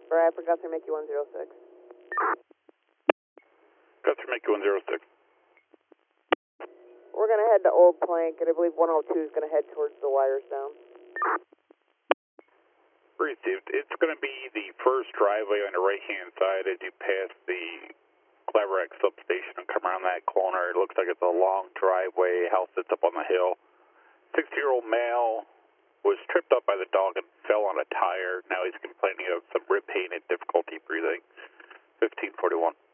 Bradford, Guthrie, Mickey 106. Guthrie, Mickey 106. We're going to head to Old Plank, and I believe 102 is going to head towards the wires down. Received. It's going to be the first driveway on the right-hand side as you pass the Cleverax substation and come around that corner. It looks like it's a long driveway. House sits up on the hill. 60-year-old male was tripped up by the dog and fell on a tire. Now he's complaining of some rib pain and difficulty breathing. 1541.